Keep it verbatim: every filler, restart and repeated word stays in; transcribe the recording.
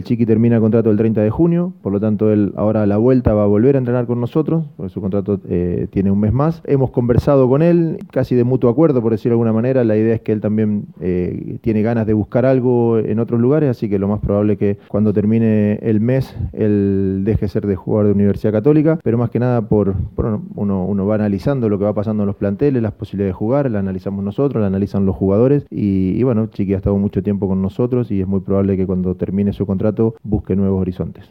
Chiqui termina el contrato el treinta de junio, por lo tanto él ahora a la vuelta va a volver a entrenar con nosotros, porque su contrato eh, tiene un mes más. Hemos conversado con él, casi de mutuo acuerdo, por decirlo de alguna manera. La idea es que él también eh, tiene ganas de buscar algo en otros lugares, así que lo más probable es que cuando termine el mes él deje de ser de jugador de Universidad Católica, pero más que nada por, por uno, uno va analizando lo que va pasando en los planteles, las posibilidades de jugar, la analizamos nosotros, la analizan los jugadores y, y bueno, Chiqui ha estado mucho tiempo con nosotros y es muy probable que cuando termine su contrato busque nuevos horizontes.